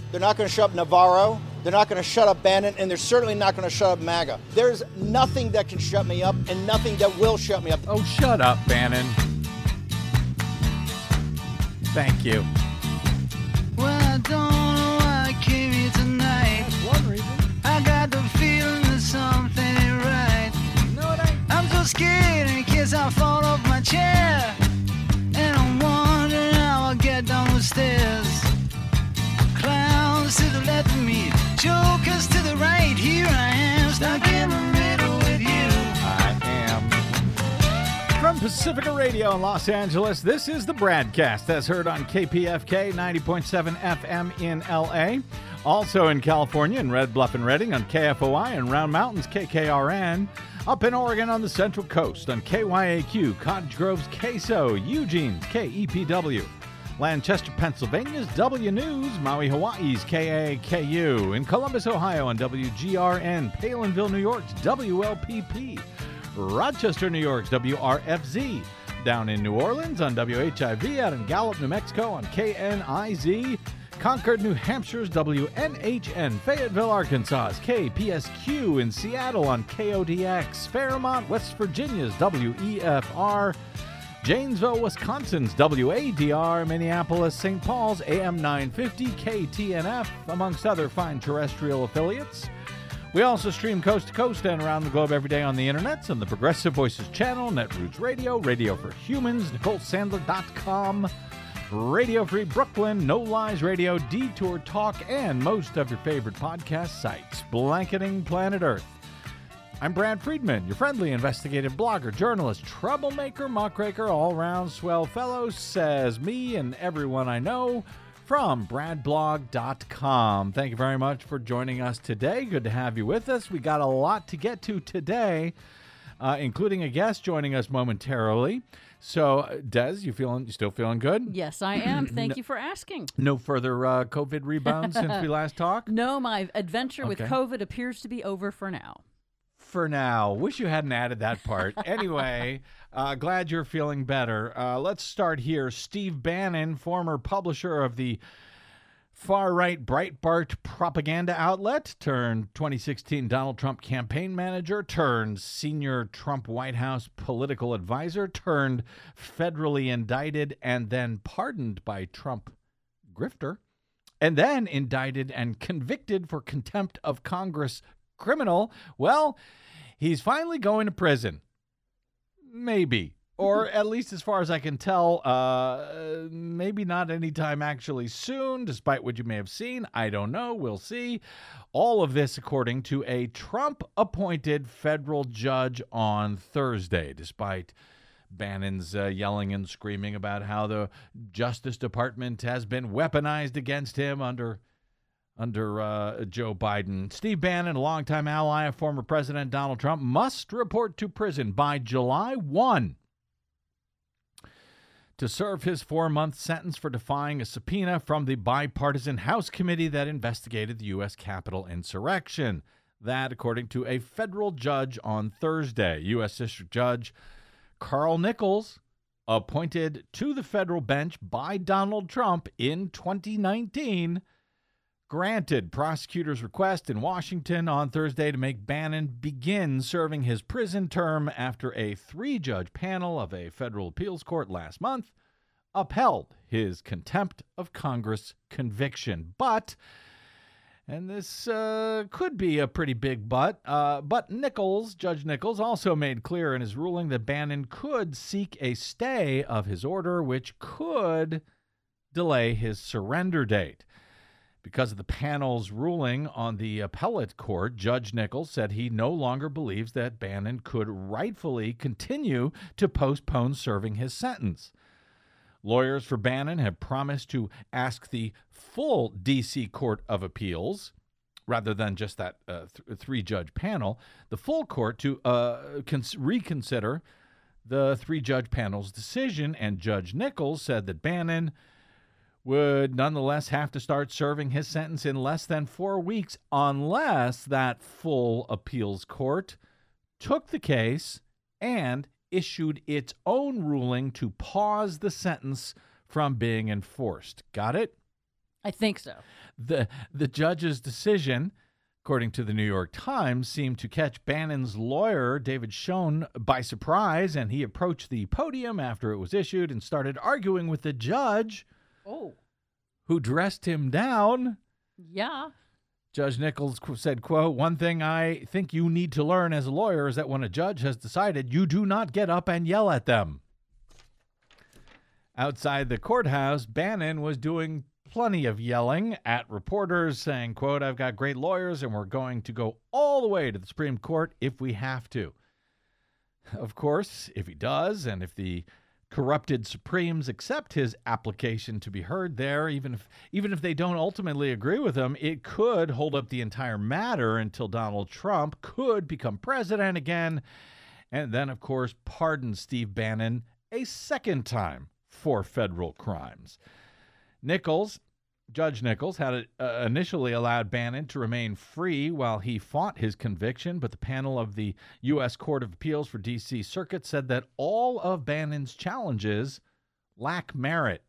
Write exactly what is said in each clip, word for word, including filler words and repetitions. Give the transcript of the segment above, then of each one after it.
They're not going to shut up Navarro. They're not going to shut up Bannon, and they're certainly not going to shut up MAGA. There's nothing that can shut me up and nothing that will shut me up. Oh, shut up, Bannon. Thank you. Well, I don't know why I came here tonight. That's one reason. I got the feeling that something ain't right. No, it ain't. I'm so scared in case I fall off my chair. And I'm wondering how I'll get down the stairs. Clowns to the left of me, jokers to the right. Here I am, stuck in the middle with you. I am. From Pacifica Radio in Los Angeles, this is the Bradcast, as heard on K P F K ninety point seven F M in L A. Also in California in Red Bluff and Redding on K F O I and Round Mountains K K R N. Up in Oregon on the Central Coast on K Y A Q, Cottage Grove's K S O, Eugene's K E P W. Lancaster, Pennsylvania's W News, Maui, Hawaii's K A K U, in Columbus, Ohio on W G R N, Palinville, New York's W L P P, Rochester, New York's W R F Z, down in New Orleans on W H I V, out in Gallup, New Mexico on K N I Z, Concord, New Hampshire's W N H N, Fayetteville, Arkansas's K P S Q, in Seattle on K O D X, Fairmont, West Virginia's W E F R, Janesville, Wisconsin's W A D R, Minneapolis, Saint Paul's A M nine fifty, K T N F, amongst other fine terrestrial affiliates. We also stream coast to coast and around the globe every day on the internets on the Progressive Voices channel, Netroots Radio, Radio for Humans, Nicole Sandler dot com, Radio Free Brooklyn, No Lies Radio, Detour Talk, and most of your favorite podcast sites, blanketing planet Earth. I'm Brad Friedman, your friendly investigative blogger, journalist, troublemaker, muckraker, all-round swell fellow, says me and everyone I know, from brad blog dot com. Thank you very much for joining us today. Good to have you with us. We got a lot to get to today, uh, including a guest joining us momentarily. So, Des, you feeling? You still feeling good? Yes, I am. Thank No- you for asking. No further uh, COVID rebounds since we last talked? No, my adventure with Okay. COVID appears to be over for now. For now. Wish you hadn't added that part. Anyway, uh, glad you're feeling better. Uh, let's start here. Steve Bannon, former publisher of the far-right Breitbart propaganda outlet, turned twenty sixteen Donald Trump campaign manager, turned senior Trump White House political advisor, turned federally indicted and then pardoned by Trump grifter, and then indicted and convicted for contempt of Congress criminal. Well, he's finally going to prison. Maybe. Or at least as far as I can tell, uh, maybe not anytime actually soon, despite what you may have seen. I don't know. We'll see. All of this according to a Trump-appointed federal judge on Thursday, despite Bannon's uh, yelling and screaming about how the Justice Department has been weaponized against him under under uh, Joe Biden. Steve Bannon, a longtime ally of former President Donald Trump, must report to prison by July first to serve his four-month sentence for defying a subpoena from the bipartisan House committee that investigated the U S Capitol insurrection. That, according to a federal judge on Thursday. U S District Judge Carl Nichols, appointed to the federal bench by Donald Trump in twenty nineteen, granted prosecutors' request in Washington on Thursday to make Bannon begin serving his prison term after a three-judge panel of a federal appeals court last month upheld his contempt of Congress conviction. But, and this uh, could be a pretty big but, uh, but Nichols, Judge Nichols, also made clear in his ruling that Bannon could seek a stay of his order, which could delay his surrender date. Because of the panel's ruling on the appellate court, Judge Nichols said he no longer believes that Bannon could rightfully continue to postpone serving his sentence. Lawyers for Bannon have promised to ask the full D C Court of Appeals, rather than just that uh, th- three-judge panel, the full court to uh, cons- reconsider the three-judge panel's decision, and Judge Nichols said that Bannon would nonetheless have to start serving his sentence in less than four weeks unless that full appeals court took the case and issued its own ruling to pause the sentence from being enforced. Got it? I think so. The the judge's decision, according to the New York Times, seemed to catch Bannon's lawyer, David Schoen, by surprise, and he approached the podium after it was issued and started arguing with the judge, Oh. who dressed him down. Yeah. Judge Nichols qu- said, quote, "One thing I think you need to learn as a lawyer is that when a judge has decided, you do not get up and yell at them." Outside the courthouse, Bannon was doing plenty of yelling at reporters, saying, quote, "I've got great lawyers and we're going to go all the way to the Supreme Court if we have to." Of course, if he does, and if the corrupted Supremes accept his application to be heard there, even if even if they don't ultimately agree with him, it could hold up the entire matter until Donald Trump could become president again, and then, of course, pardon Steve Bannon a second time for federal crimes. Nichols, Judge Nichols, had uh, initially allowed Bannon to remain free while he fought his conviction, but the panel of the U S Court of Appeals for D C Circuit said that all of Bannon's challenges lack merit.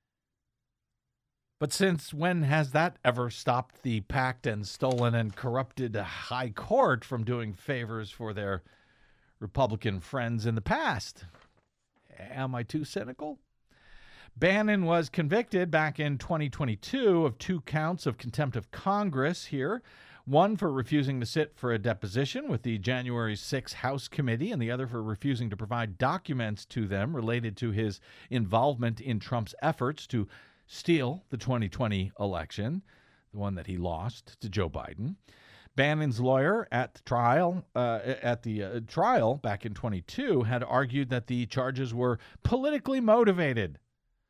But since when has that ever stopped the packed and stolen and corrupted high court from doing favors for their Republican friends in the past? Am I too cynical? Bannon was convicted back in twenty twenty-two of two counts of contempt of Congress here, one for refusing to sit for a deposition with the January sixth House Committee and the other for refusing to provide documents to them related to his involvement in Trump's efforts to steal the twenty twenty election, the one that he lost to Joe Biden. Bannon's lawyer at the trial, uh, at the uh, trial back in twenty-two had argued that the charges were politically motivated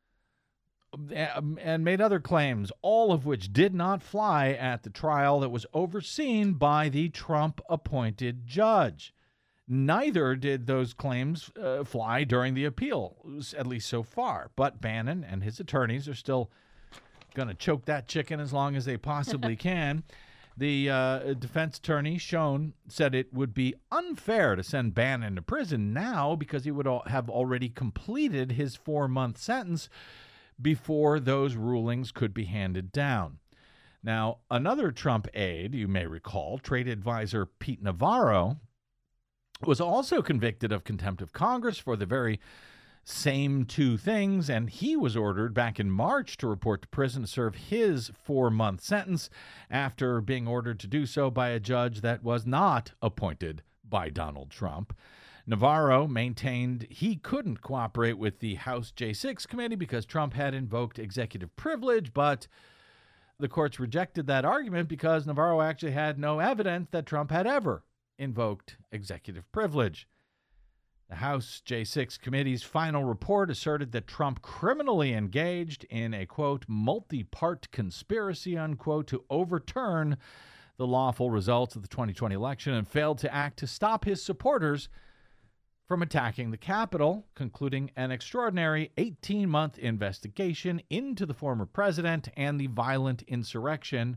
and made other claims, all of which did not fly at the trial that was overseen by the Trump-appointed judge. Neither did those claims uh, fly during the appeal, at least so far. But Bannon and his attorneys are still going to choke that chicken as long as they possibly can. The uh, defense attorney, Schoen, said it would be unfair to send Bannon to prison now because he would al- have already completed his four-month sentence before those rulings could be handed down. Now, another Trump aide, you may recall, trade advisor Pete Navarro, was also convicted of contempt of Congress for the very same two things, and he was ordered back in March to report to prison to serve his four-month sentence after being ordered to do so by a judge that was not appointed by Donald Trump. Navarro maintained he couldn't cooperate with the House J six committee because Trump had invoked executive privilege, but the courts rejected that argument because Navarro actually had no evidence that Trump had ever invoked executive privilege. The House J six committee's final report asserted that Trump criminally engaged in a, quote, multi-part conspiracy, unquote, to overturn the lawful results of the twenty twenty election and failed to act to stop his supporters from attacking the Capitol, concluding an extraordinary eighteen-month investigation into the former president and the violent insurrection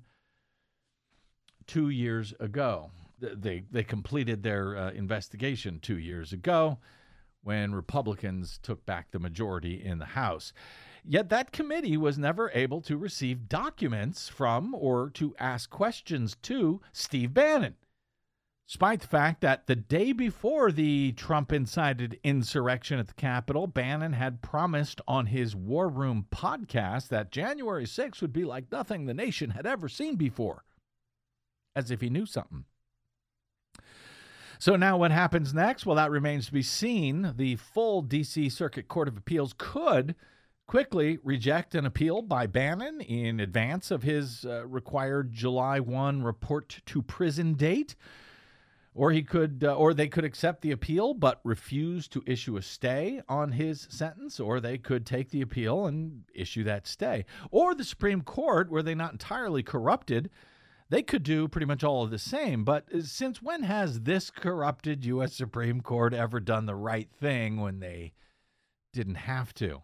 two years ago. They, they completed their uh, investigation two years ago when Republicans took back the majority in the House. Yet that committee was never able to receive documents from or to ask questions to Steve Bannon, despite the fact that the day before the Trump-incited insurrection at the Capitol, Bannon had promised on his War Room podcast that January sixth would be like nothing the nation had ever seen before, as if he knew something. So now what happens next? Well, that remains to be seen. The full D C Circuit Court of Appeals could quickly reject an appeal by Bannon in advance of his uh, required July first report to prison date. Or he could, uh, or they could accept the appeal but refuse to issue a stay on his sentence, or they could take the appeal and issue that stay. Or the Supreme Court, were they not entirely corrupted, they could do pretty much all of the same. But since when has this corrupted U S Supreme Court ever done the right thing when they didn't have to?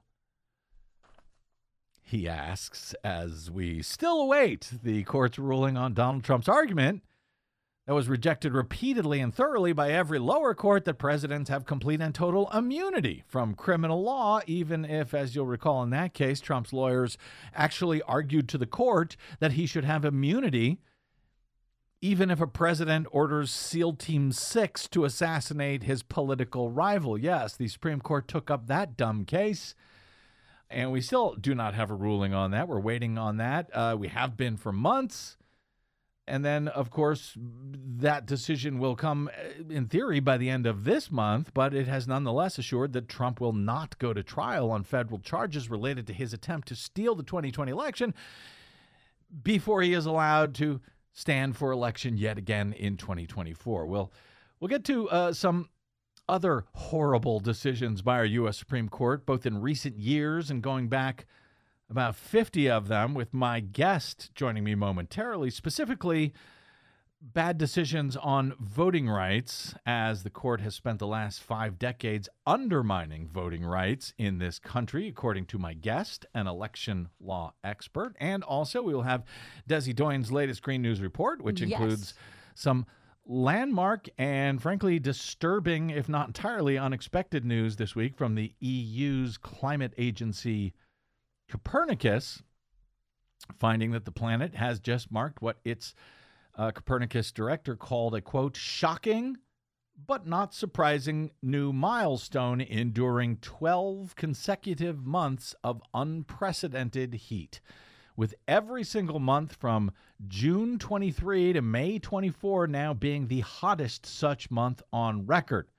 He asks, as we still await the court's ruling on Donald Trump's argument that was rejected repeatedly and thoroughly by every lower court, that presidents have complete and total immunity from criminal law, even if, as you'll recall in that case, Trump's lawyers actually argued to the court that he should have immunity even if a president orders SEAL Team six to assassinate his political rival. Yes, the Supreme Court took up that dumb case, and we still do not have a ruling on that. We're waiting on that. Uh, we have been for months. And then, of course, that decision will come, in theory, by the end of this month, but it has nonetheless assured that Trump will not go to trial on federal charges related to his attempt to steal the twenty twenty election before he is allowed to stand for election yet again in twenty twenty-four. We'll, we'll get to uh, some other horrible decisions by our U S Supreme Court, both in recent years and going back about fifty of them, with my guest joining me momentarily, specifically bad decisions on voting rights, as the court has spent the last five decades undermining voting rights in this country, according to my guest, an election law expert. And also we will have Desi Doyen's latest Green News Report, which Yes. includes some landmark and, frankly, disturbing, if not entirely unexpected news this week from the E U's climate agency Copernicus, finding that the planet has just marked what its uh, Copernicus director called a, quote, shocking but not surprising new milestone, enduring twelve consecutive months of unprecedented heat, with every single month from June twenty-three to May twenty-four now being the hottest such month on record.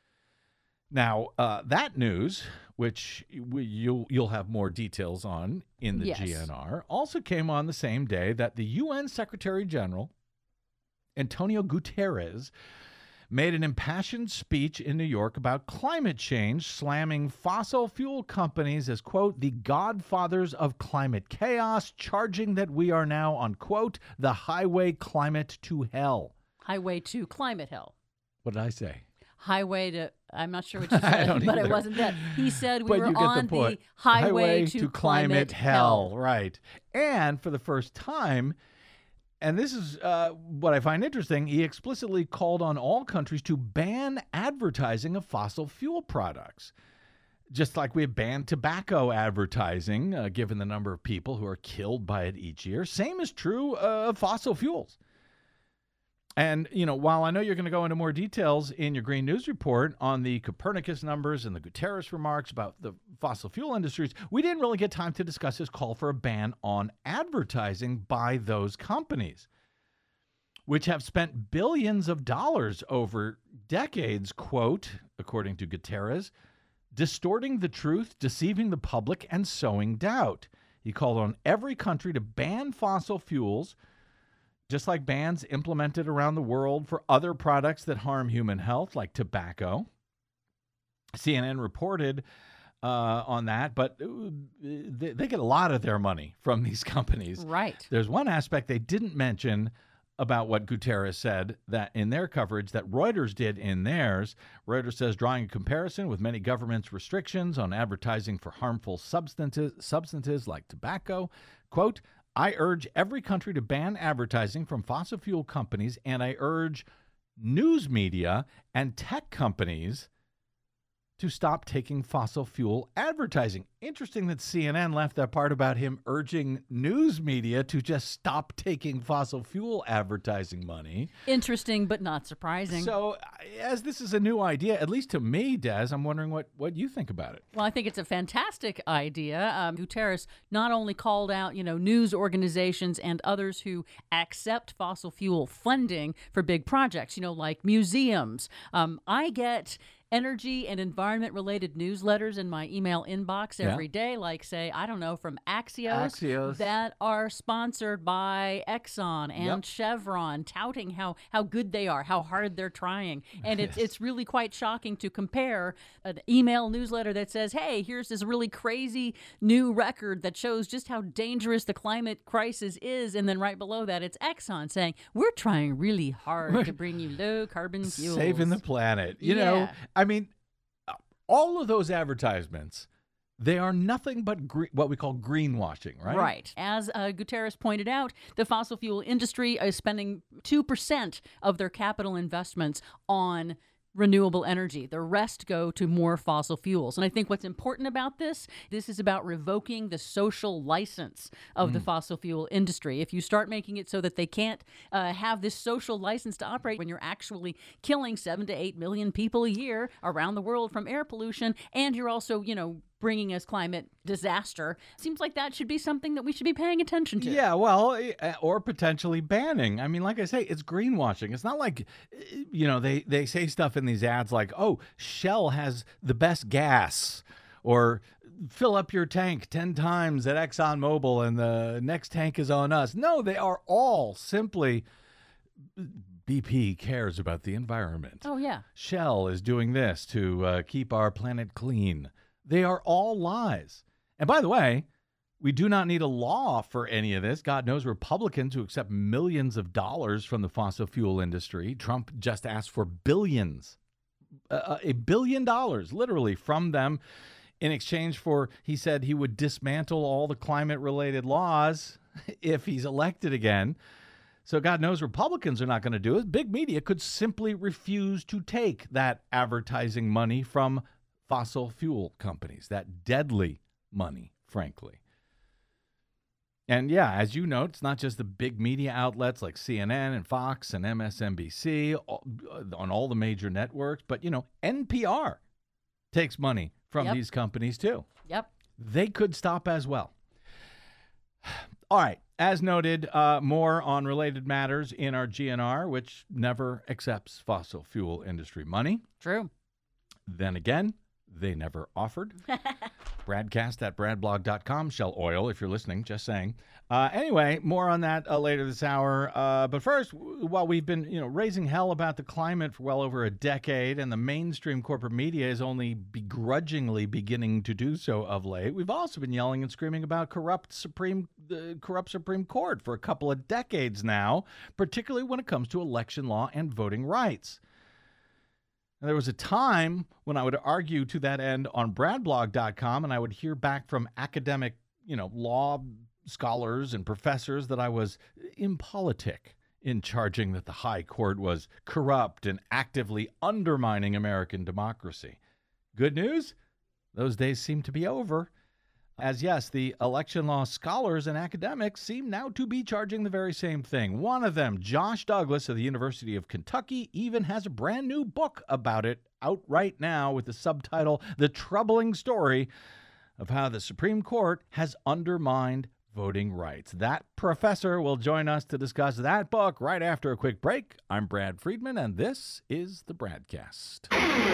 Now, uh, that news, which we, you'll, you'll have more details on in the Yes. G N R, also came on the same day that the U N Secretary General, Antonio Guterres, made an impassioned speech in New York about climate change, slamming fossil fuel companies as, quote, the godfathers of climate chaos, charging that we are now on, quote, the highway climate to hell. Highway to climate hell. What did I say? Highway to, I'm not sure what you I said, don't but either. it wasn't that. He said we But were you get the on the, point. highway, to, climate, hell. Right. And for the first time, and this is uh, what I find interesting, he explicitly called on all countries to ban advertising of fossil fuel products. Just like we have banned tobacco advertising, uh, given the number of people who are killed by it each year. Same is true uh, of fossil fuels. And, you know, while I know you're going to go into more details in your Green News Report on the Copernicus numbers and the Guterres remarks about the fossil fuel industries, we didn't really get time to discuss his call for a ban on advertising by those companies, which have spent billions of dollars over decades, quote, according to Guterres, distorting the truth, deceiving the public, and sowing doubt. He called on every country to ban fossil fuels, just like bans implemented around the world for other products that harm human health, like tobacco. C N N reported uh, on that, but they, they get a lot of their money from these companies. Right. There's one aspect they didn't mention about what Guterres said that in their coverage that Reuters did in theirs. Reuters says, drawing a comparison with many governments' restrictions on advertising for harmful substances, substances like tobacco, quote, I urge every country to ban advertising from fossil fuel companies, and I urge news media and tech companies to stop taking fossil fuel advertising. Interesting that C N N left that part about him urging news media to just stop taking fossil fuel advertising money. Interesting, but not surprising. So, as this is a new idea, at least to me, Des, I'm wondering what, what you think about it. Well, I think it's a fantastic idea. Um, Guterres not only called out, you know, news organizations and others who accept fossil fuel funding for big projects, you know, like museums. Um, I get energy and environment-related newsletters in my email inbox Yeah. every day, like, say, I don't know, from Axios, Axios. that are sponsored by Exxon and Yep. Chevron, touting how, how good they are, how hard they're trying. And it's, Yes. it's really quite shocking to compare an email newsletter that says, hey, here's this really crazy new record that shows just how dangerous the climate crisis is. And then right below that, it's Exxon saying, we're trying really hard to bring you low carbon fuels. Saving the planet. You know, Yeah. I mean, all of those advertisements They are nothing but gre- what we call greenwashing, right? Right. As uh, Guterres pointed out, the fossil fuel industry is spending two percent of their capital investments on renewable energy. The rest go to more fossil fuels. And I think what's important about this, this is about revoking the social license of mm. the fossil fuel industry. If you start making it so that they can't uh, have this social license to operate when you're actually killing seven to eight million people a year around the world from air pollution, and you're also, you know, bringing us climate disaster, seems like that should be something that we should be paying attention to. Yeah, well, or potentially banning. I mean, like I say, it's greenwashing. It's not like, you know, they, they say stuff in these ads like, oh, Shell has the best gas, or fill up your tank ten times at ExxonMobil and the next tank is on us. No, they are all simply, B P cares about the environment. Oh, yeah. Shell is doing this to uh, keep our planet clean. They are all lies. And by the way, we do not need a law for any of this. God knows Republicans who accept millions of dollars from the fossil fuel industry. Trump just asked for billions, uh, a billion dollars, literally, from them in exchange for, he said he would dismantle all the climate-related laws if he's elected again. So God knows Republicans are not going to do it. Big media could simply refuse to take that advertising money from fossil fuel companies, that deadly money, frankly. And yeah, as you note, it's not just the big media outlets like C N N and Fox and M S N B C on all the major networks, but, you know, N P R takes money from yep. these companies too. Yep. They could stop as well. All right. As noted, uh, more on related matters in our G N R, which never accepts fossil fuel industry money. True. Then again, they never offered. Bradcast at bradblog dot com. Shell Oil, if you're listening, just saying. Uh, anyway, more on that uh, later this hour. Uh, but first, while we've been, you know, raising hell about the climate for well over a decade, and the mainstream corporate media is only begrudgingly beginning to do so of late, we've also been yelling and screaming about corrupt Supreme, the corrupt Supreme Court for a couple of decades now, particularly when it comes to election law and voting rights. There was a time when I would argue to that end on bradblog dot com, and I would hear back from academic, you know, law scholars and professors that I was impolitic in charging that the high court was corrupt and actively undermining American democracy. Good news? Those days seem to be over. As yes, the election law scholars and academics seem now to be charging the very same thing. One of them, Josh Douglas of the University of Kentucky, even has a brand new book about it out right now with the subtitle, The Troubling Story of How the Supreme Court Has Undermined Voting Rights. That professor will join us to discuss that book right after a quick break. I'm Brad Friedman, and this is the Bradcast.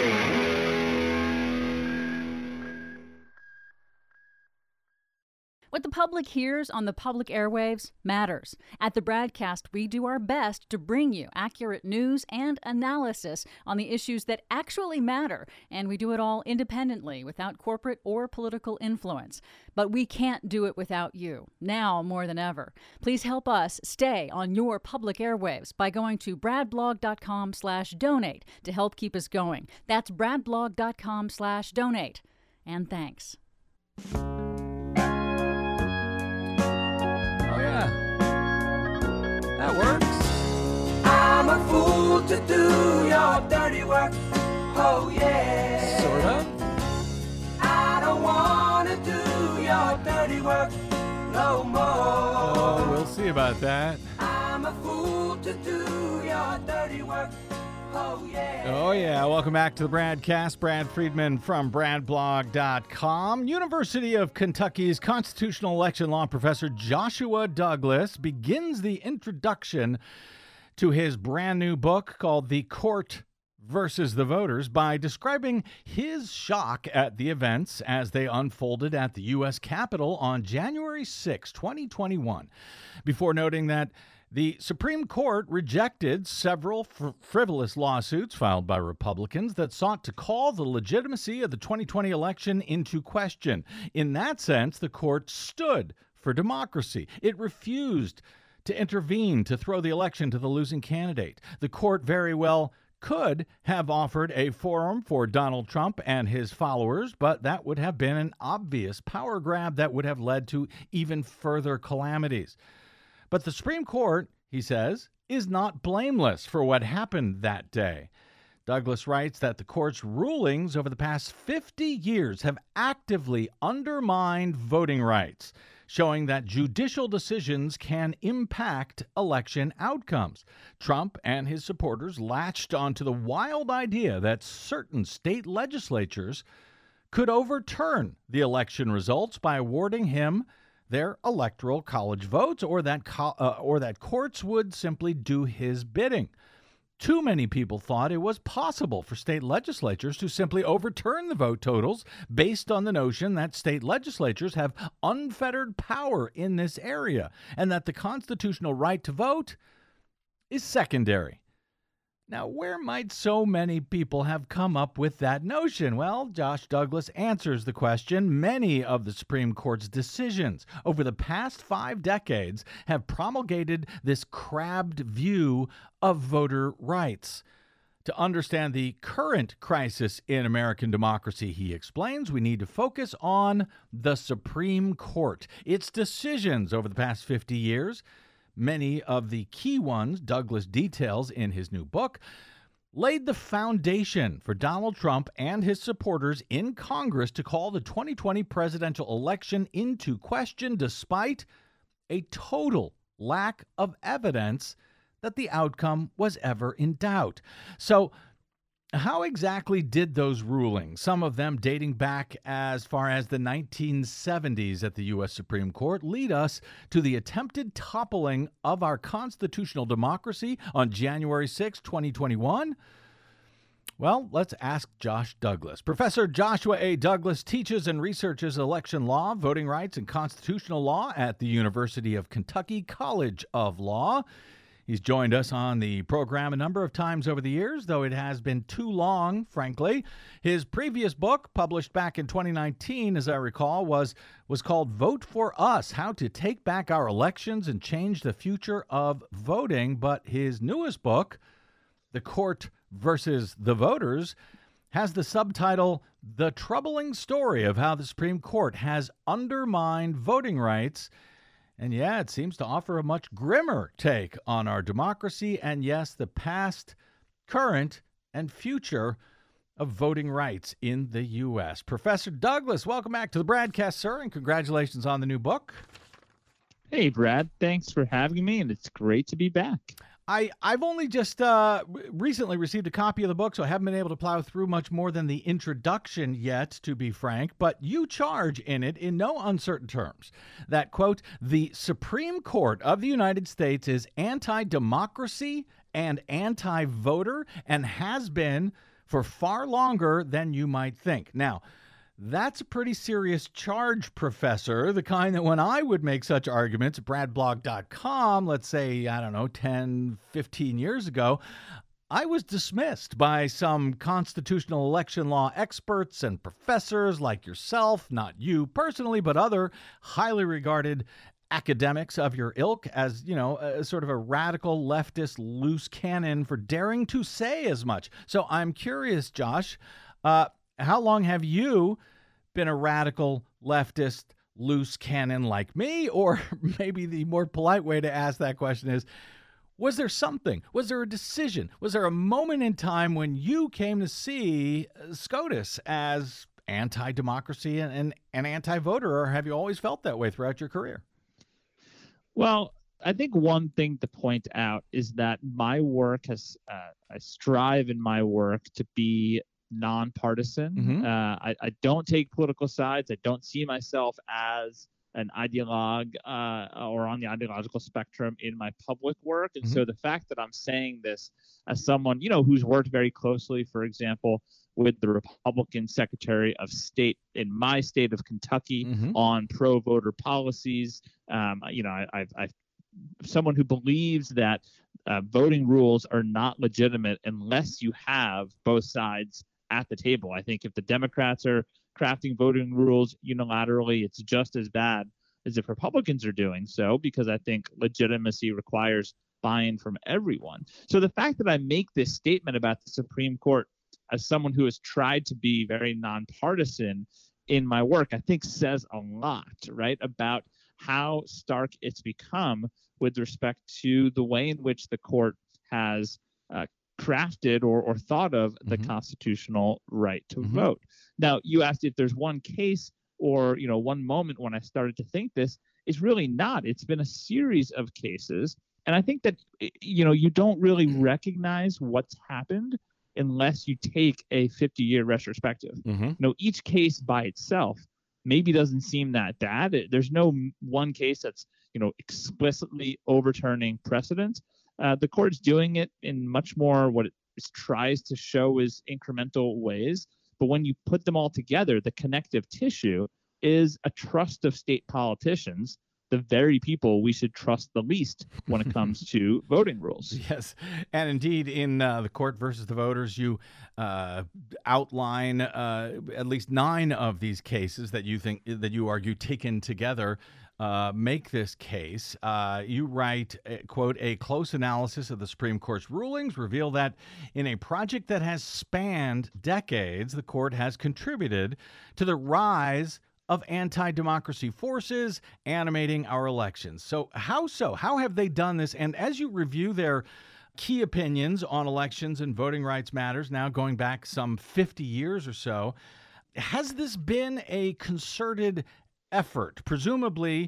What the public hears on the public airwaves matters. At the Bradcast, we do our best to bring you accurate news and analysis on the issues that actually matter, and we do it all independently, without corporate or political influence. But we can't do it without you, now more than ever. Please help us stay on your public airwaves by going to bradblog dot com slash donate to help keep us going. That's bradblog dot com slash donate. And thanks. That works. I'm a fool to do your dirty work. Oh, yeah. Sort of. I don't want to do your dirty work no more. Oh, we'll see about that. I'm a fool to do your dirty work. Oh, yeah. Oh, yeah. Welcome back to the Bradcast. Brad Friedman from bradblog dot com. University of Kentucky's constitutional election law professor Joshua Douglas begins the introduction to his brand new book called The Court versus the Voters by describing his shock at the events as they unfolded at the U S Capitol on January sixth, twenty twenty-one, before noting that the Supreme Court rejected several fr- frivolous lawsuits filed by Republicans that sought to call the legitimacy of the twenty twenty election into question. In that sense, the court stood for democracy. It refused to intervene to throw the election to the losing candidate. The court very well could have offered a forum for Donald Trump and his followers, but that would have been an obvious power grab that would have led to even further calamities. But the Supreme Court, he says, is not blameless for what happened that day. Douglas writes that the court's rulings over the past fifty years have actively undermined voting rights, showing that judicial decisions can impact election outcomes. Trump and his supporters latched onto the wild idea that certain state legislatures could overturn the election results by awarding him their electoral college votes, or that co- uh, or that courts would simply do his bidding. Too many people thought it was possible for state legislatures to simply overturn the vote totals based on the notion that state legislatures have unfettered power in this area and that the constitutional right to vote is secondary. Now, where might so many people have come up with that notion? Well, Josh Douglas answers the question. Many of the Supreme Court's decisions over the past five decades have promulgated this crabbed view of voter rights. To understand the current crisis in American democracy, he explains, we need to focus on the Supreme Court, its decisions over the past fifty years. Many of the key ones Douglas details in his new book laid the foundation for Donald Trump and his supporters in Congress to call the twenty twenty presidential election into question despite a total lack of evidence that the outcome was ever in doubt. So, how exactly did those rulings, some of them dating back as far as the nineteen seventies at the U S Supreme Court, lead us to the attempted toppling of our constitutional democracy on January sixth, twenty twenty-one? Well, let's ask Josh Douglas. Professor Joshua A. Douglas teaches and researches election law, voting rights, and constitutional law at the University of Kentucky College of Law. He's joined us on the program a number of times over the years, though it has been too long, frankly. His previous book, published back in twenty nineteen, as I recall, was, was called Vote for Us, How to Take Back Our Elections and Change the Future of Voting. But his newest book, The Court versus the Voters, has the subtitle, The Troubling Story of How the Supreme Court Has Undermined Voting Rights. And yeah, it seems to offer a much grimmer take on our democracy and, yes, the past, current, and future of voting rights in the U S. Professor Douglas, welcome back to the Bradcast, sir, and congratulations on the new book. Hey, Brad. Thanks for having me, and it's great to be back. I, I've only just uh, recently received a copy of the book, so I haven't been able to plow through much more than the introduction yet, to be frank. But you charge in it, in no uncertain terms, that, quote, the Supreme Court of the United States is anti-democracy and anti-voter and has been for far longer than you might think. Now, that's a pretty serious charge, Professor, the kind that when I would make such arguments at brad blog dot com, let's say, I don't know, ten, fifteen years ago, I was dismissed by some constitutional election law experts and professors like yourself, not you personally, but other highly regarded academics of your ilk as, you know, a, sort of a radical leftist loose cannon for daring to say as much. So I'm curious, Josh, uh, how long have you been a radical leftist loose cannon like me? Or maybe the more polite way to ask that question is, was there something? Was there a decision? Was there a moment in time when you came to see SCOTUS as anti-democracy and, and, and anti-voter, or have you always felt that way throughout your career? Well, I think one thing to point out is that my work has, uh, I strive in my work to be nonpartisan. Mm-hmm. Uh, I, I don't take political sides. I don't see myself as an ideologue uh, or on the ideological spectrum in my public work. And Mm-hmm. so the fact that I'm saying this as someone, you know, who's worked very closely, for example, with the Republican Secretary of State in my state of Kentucky Mm-hmm. on pro-voter policies, um, you know, I, I've, I've someone who believes that uh, voting rules are not legitimate unless you have both sides at the table. I think if the Democrats are crafting voting rules unilaterally, it's just as bad as if Republicans are doing so, because I think legitimacy requires buy-in from everyone. So the fact that I make this statement about the Supreme Court as someone who has tried to be very nonpartisan in my work, I think says a lot, right, about how stark it's become with respect to the way in which the court has uh, crafted or, or thought of the Mm-hmm. constitutional right to Mm-hmm. vote. Now, you asked if there's one case or, you know, one moment when I started to think this. It's really not. It's been a series of cases. And I think that, you know, you don't really recognize what's happened unless you take a fifty-year retrospective. Mm-hmm. You know, each case by itself maybe doesn't seem that bad. It, there's no m- one case that's, you know, explicitly overturning precedent. Uh, the court's doing it in much more what it is, tries to show is incremental ways. But when you put them all together, the connective tissue is a trust of state politicians, the very people we should trust the least when it comes to voting rules. Yes, and indeed, in uh, the Court versus the Voters, you uh, outline uh, at least nine of these cases that you think that you argue taken together uh, make this case. Uh, you write, uh, quote, a close analysis of the Supreme Court's rulings reveal that in a project that has spanned decades, the court has contributed to the rise of anti-democracy forces animating our elections. So how so? How have they done this? And as you review their key opinions on elections and voting rights matters, now going back some fifty years or so, has this been a concerted effort, presumably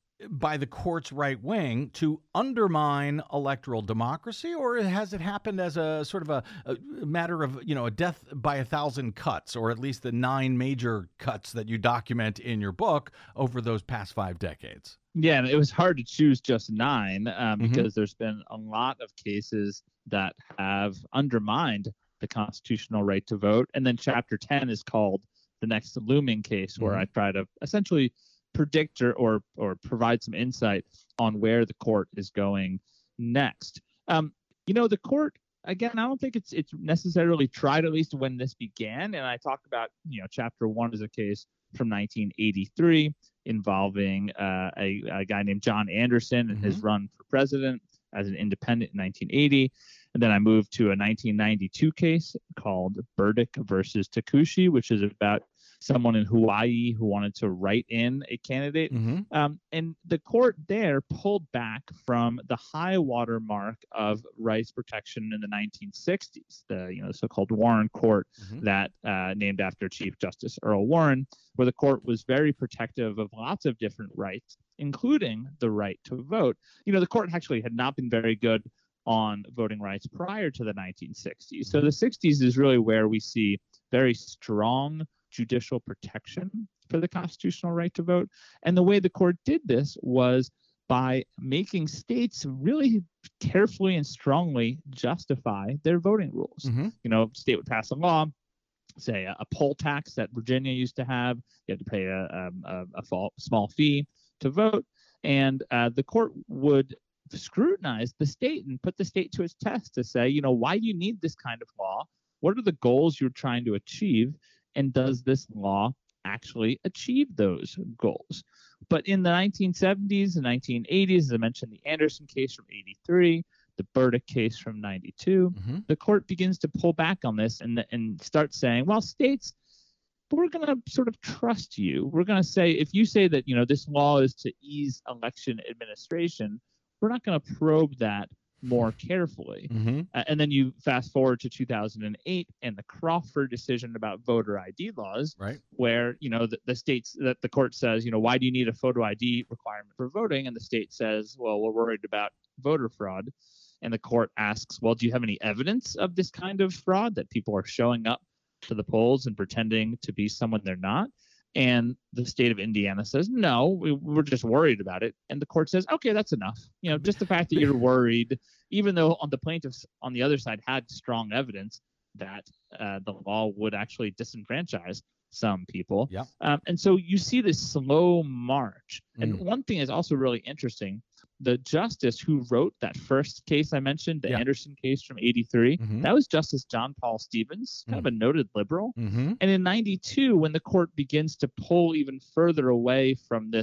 by the court's right wing, to undermine electoral democracy, or has it happened as a sort of a, a matter of, you know, a death by a thousand cuts, or at least the nine major cuts that you document in your book over those past five decades? Yeah, and it was hard to choose just nine um, Mm-hmm. because there's been a lot of cases that have undermined the constitutional right to vote. And then chapter ten is called the next looming case, where Mhm. I try to essentially predict or, or or provide some insight on where the court is going next. Um, you know, the court, again, I don't think it's it's necessarily tried, at least when this began. And I talk about, you know, chapter one is a case from nineteen eighty-three involving uh, a, a guy named John Anderson and his run for president as an independent in nineteen eighty. And then I moved to a nineteen ninety-two case called Burdick versus Takushi, which is about someone in Hawaii who wanted to write in a candidate. Mm-hmm. Um, and the court there pulled back from the high water mark of rights protection in the nineteen sixties, the you know so-called Warren Court, Mhm. that uh, named after Chief Justice Earl Warren, where the court was very protective of lots of different rights, including the right to vote. You know, the court actually had not been very good on voting rights prior to the nineteen sixties. So the sixties is really where we see very strong judicial protection for the constitutional right to vote. And the way the court did this was by making states really carefully and strongly justify their voting rules. Mm-hmm. You know, state would pass a law, say a, a poll tax that Virginia used to have. You had to pay a, um, a, a fall, small fee to vote. And uh, the court would scrutinize the state and put the state to its test to say, you know, why do you need this kind of law? What are the goals you're trying to achieve? And does this law actually achieve those goals? But in the nineteen seventies and nineteen eighties, as I mentioned, the Anderson case from eighty-three, the Burdick case from ninety-two, Mm-hmm. the court begins to pull back on this and, and start saying, well, states, we're going to sort of trust you. We're going to say, if you say that, you know, this law is to ease election administration, we're not going to probe that more carefully. Mm-hmm. Uh, and then you fast forward to two thousand eight and the Crawford decision about voter I D laws, Right. where, you know, the, the states that the court says, you know, why do you need a photo I D requirement for voting? And the state says, well, we're worried about voter fraud. And the court asks, well, do you have any evidence of this kind of fraud, that people are showing up to the polls and pretending to be someone they're not? And the state of Indiana says, no, we, we're just worried about it. And the court says, okay, that's enough. You know, just the fact that you're worried, even though on the plaintiffs on the other side had strong evidence that uh, the law would actually disenfranchise some people. Yeah. Um, and so you see this slow march. And Mm. one thing is also really interesting. The justice who wrote that first case I mentioned, the Yeah. Anderson case from eighty-three, Mhm. that was Justice John Paul Stevens, kind of a noted liberal. Mm-hmm. And in ninety-two, when the court begins to pull even further away from this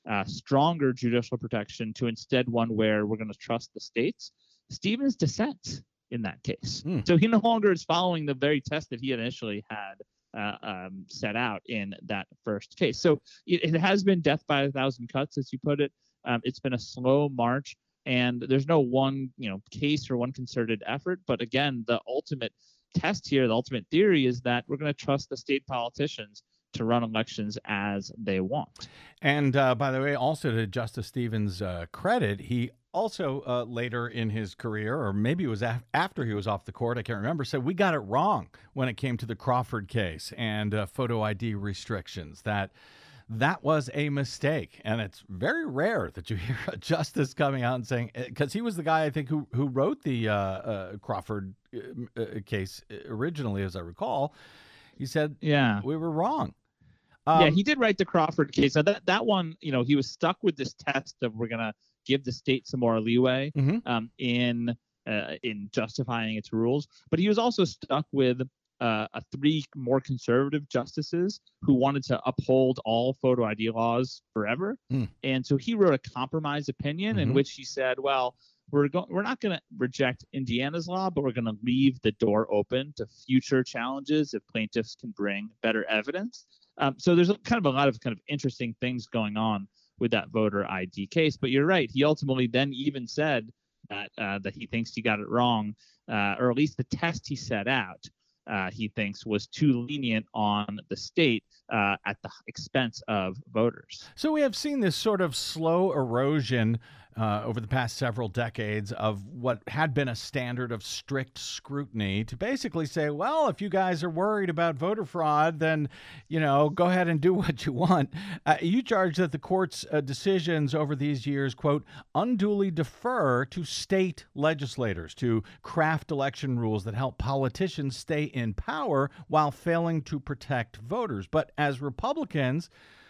uh, stronger judicial protection to instead one where we're going to trust the states, Stevens dissents in that case. Hmm. So he no longer is following the very test that he initially had uh, um, set out in that first case. So it, it has been death by a thousand cuts, as you put it. Um, it's been a slow march, and there's no one, you know, case or one concerted effort. But again, the ultimate test here, the ultimate theory is that we're going to trust the state politicians to run elections as they want. And uh, by the way, also to Justice Stevens' uh, credit, he also uh, later in his career, or maybe it was af- after he was off the court, I can't remember, said we got it wrong when it came to the Crawford case and uh, photo I D restrictions, that that was a mistake. And it's very rare that you hear a justice coming out and saying, because he was the guy, I think, who, who wrote the uh, uh, Crawford uh, case originally, as I recall. He said, yeah, we were wrong. Um, yeah, Um, he did write the Crawford case. Now that, that one, you know, he was stuck with this test of we're going to give the state some more leeway Mhm. um, in uh, in justifying its rules. But he was also stuck with uh, a three more conservative justices who wanted to uphold all photo I D laws forever. Mm. And so he wrote a compromise opinion in Mhm. which he said, well, we're going we're not going to reject Indiana's law, but we're going to leave the door open to future challenges if plaintiffs can bring better evidence. Um, so there's a, kind of a lot of kind of interesting things going on with that voter I D case. But you're right. He ultimately then even said that uh, that he thinks he got it wrong, uh, or at least the test he set out, uh, he thinks was too lenient on the state uh, at the expense of voters. So we have seen this sort of slow erosion uh, over the past several decades of what had been a standard of strict scrutiny to basically say, well, if you guys are worried about voter fraud, then, you know, go ahead and do what you want. Uh, you charge that the court's uh, decisions over these years, quote, unduly defer to state legislators to craft election rules that help politicians stay in power while failing to protect voters. But as Republicans,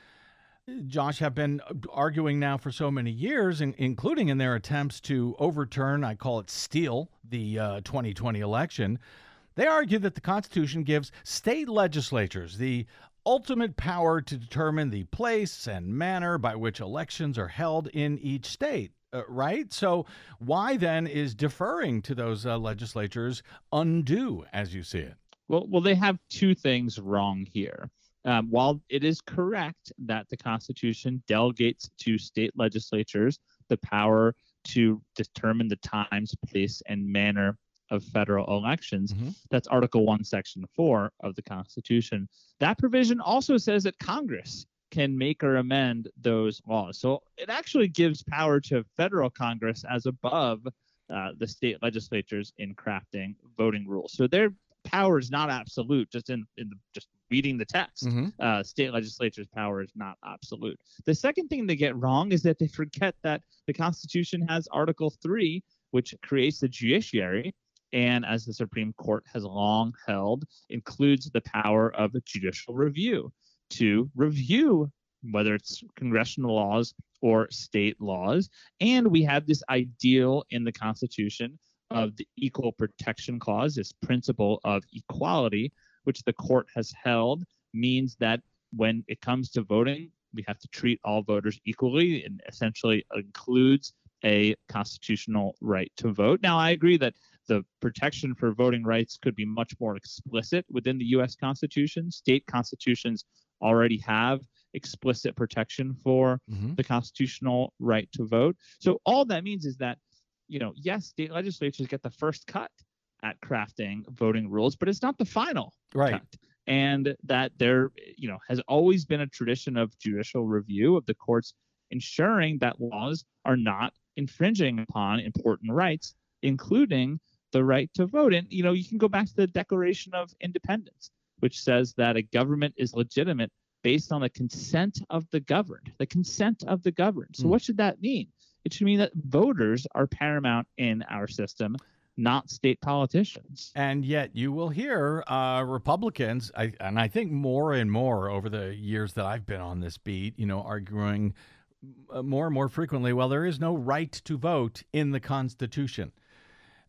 Josh, have been arguing now for so many years, in, including in their attempts to overturn, I call it steal, the uh, twenty twenty election. They argue that the Constitution gives state legislatures the ultimate power to determine the place and manner by which elections are held in each state, uh, right? So why then is deferring to those uh, legislatures undue, as you see it? Well, well, they have two things wrong here. Um, while it is correct that the Constitution delegates to state legislatures the power to determine the times, place, and manner of federal elections, Mm-hmm. that's Article one, Section four of the Constitution. That provision also says that Congress can make or amend those laws. So it actually gives power to federal Congress as above uh, the state legislatures in crafting voting rules. So their power is not absolute, just in, in the, just reading the text. Mm-hmm. Uh, state legislatures' power is not absolute. The second thing they get wrong is that they forget that the Constitution has Article three, which creates the judiciary, and as the Supreme Court has long held, includes the power of judicial review to review whether it's congressional laws or state laws. And we have this ideal in the Constitution of the Equal Protection Clause, this principle of equality, which the court has held means that when it comes to voting, we have to treat all voters equally, and essentially includes a constitutional right to vote. Now, I agree that the protection for voting rights could be much more explicit within the U S Constitution. State constitutions already have explicit protection for Mm-hmm. the constitutional right to vote. So all that means is that, you know, yes, state legislatures get the first cut at crafting voting rules, but it's not the final Right. cut. And that there, you know, has always been a tradition of judicial review of the courts ensuring that laws are not infringing upon important rights, including the right to vote. And, you know, you can go back to the Declaration of Independence, which says that a government is legitimate based on the consent of the governed, the consent of the governed. So Mm. what should that mean? It should mean that voters are paramount in our system, not state politicians. And yet you will hear uh, Republicans, I, and I think more and more over the years that I've been on this beat, you know, arguing uh, more and more frequently, well, there is no right to vote in the Constitution.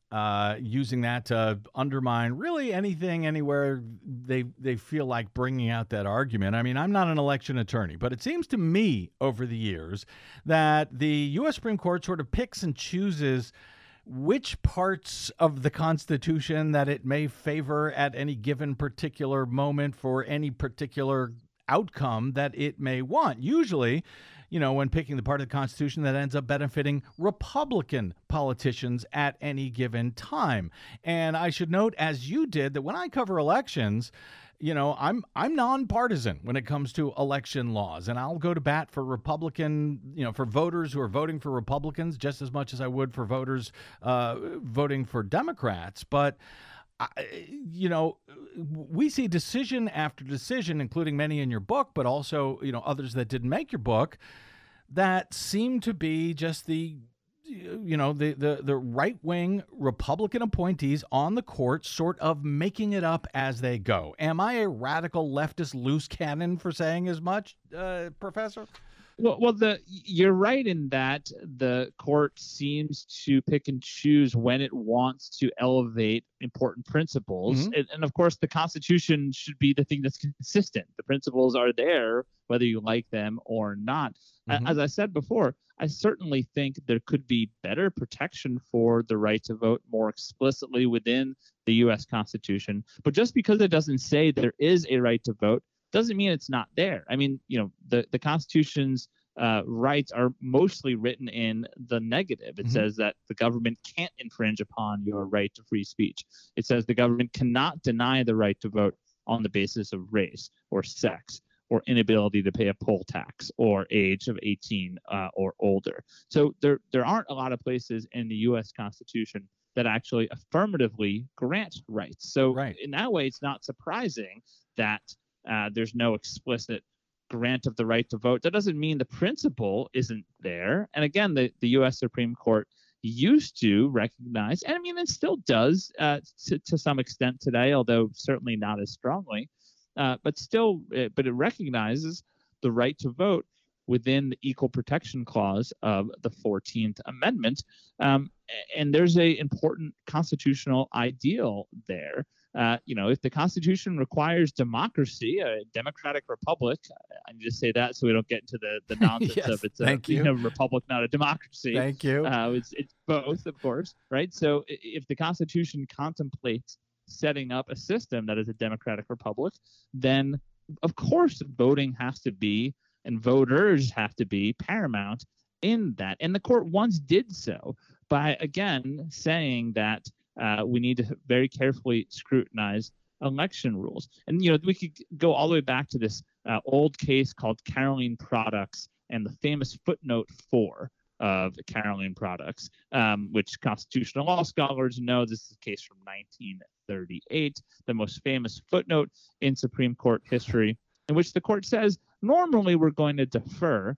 uh, using that to undermine really anything, anywhere they they feel like bringing out that argument. I mean, I'm not an election attorney, but it seems to me over the years that the U S Supreme Court sort of picks and chooses which parts of the Constitution that it may favor at any given particular moment for any particular outcome that it may want. Usually, you know, when picking the part of the Constitution that ends up benefiting Republican politicians at any given time. And I should note, as you did, that when I cover elections, you know, I'm I'm nonpartisan when it comes to election laws, and I'll go to bat for Republican, you know, for voters who are voting for Republicans just as much as I would for voters uh, voting for Democrats. But I, you know, we see decision after decision, including many in your book, but also, you know, others that didn't make your book, that seem to be just the, you know, the, the, the right-wing Republican appointees on the court sort of making it up as they go. Am I a radical leftist loose cannon for saying as much, uh, Professor? Well, well, the you're right in that the court seems to pick and choose when it wants to elevate important principles, Mm-hmm. and, and of course, the Constitution should be the thing that's consistent. The principles are there, whether you like them or not. Mm-hmm. As I said before, I certainly think there could be better protection for the right to vote more explicitly within the U S Constitution. But just because it doesn't say there is a right to vote doesn't mean it's not there. I mean, you know, the, the Constitution's uh, rights are mostly written in the negative. It Mhm. says that the government can't infringe upon your right to free speech. It says the government cannot deny the right to vote on the basis of race or sex or inability to pay a poll tax or age of eighteen uh, or older. So there, there aren't a lot of places in the U S Constitution that actually affirmatively grant rights. So Right. in that way, it's not surprising that Uh, there's no explicit grant of the right to vote. That doesn't mean the principle isn't there. And again, the, the U S Supreme Court used to recognize, and I mean, it still does uh, to, to some extent today, although certainly not as strongly, uh, but still, uh, but it recognizes the right to vote within the Equal Protection Clause of the fourteenth Amendment. Um, and there's a important constitutional ideal there. Uh, you know, if the Constitution requires democracy, a democratic republic, I need to say that so we don't get into the, the nonsense Yes, of it's a thank you you. know, republic, not a democracy. Thank you. Uh, it's, it's both, of course, right? So i- if the Constitution contemplates setting up a system that is a democratic republic, then of course voting has to be and voters have to be paramount in that. And the court once did so by, again, saying that uh, we need to very carefully scrutinize election rules. And, you know, we could go all the way back to this uh, old case called Caroline Products and the famous footnote four of Caroline Products, um, which constitutional law scholars know this is a case from nineteen thirty-eight, the most famous footnote in Supreme Court history, in which the court says, normally we're going to defer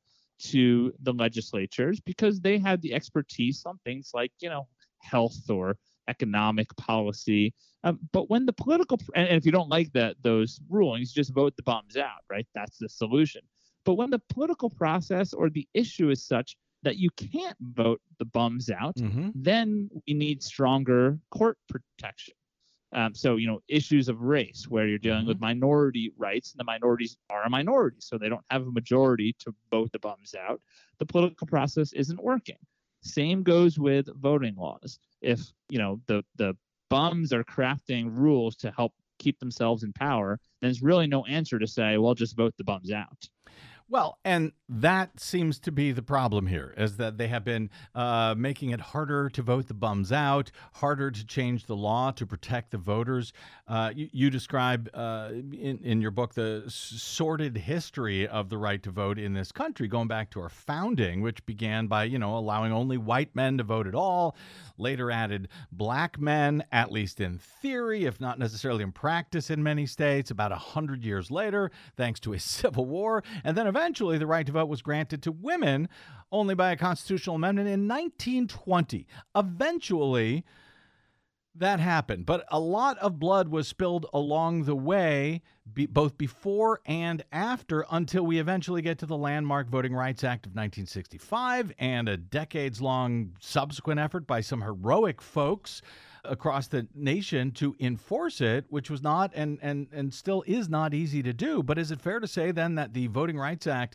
to the legislatures because they have the expertise on things like, you know, health or economic policy. Um, but when the political, and, and if you don't like that those rulings, just vote the bums out, right? That's the solution. But when the political process or the issue is such that you can't vote the bums out, Mm-hmm. then we need stronger court protection. Um, so, you know, issues of race where you're dealing with minority rights, and the minorities are a minority, so they don't have a majority to vote the bums out. The political process isn't working. Same goes with voting laws. If, you know, the, the bums are crafting rules to help keep themselves in power, then there's really no answer to say, well, just vote the bums out. Well, and that seems to be the problem here, is that they have been uh, making it harder to vote the bums out, harder to change the law to protect the voters. Uh, you, you describe uh, in, in your book the s- sordid history of the right to vote in this country, going back to our founding, which began by, you know, allowing only white men to vote at all, later added black men, at least in theory, if not necessarily in practice in many states, about one hundred years later, thanks to a civil war, and then eventually the right to vote was granted to women only by a constitutional amendment in nineteen twenty. Eventually, That happened, but a lot of blood was spilled along the way, be, both before and after, until we eventually get to the landmark Voting Rights Act of nineteen sixty-five and a decades-long subsequent effort by some heroic folks across the nation to enforce it, which was not and, and, and still is not easy to do. But is it fair to say then that the Voting Rights Act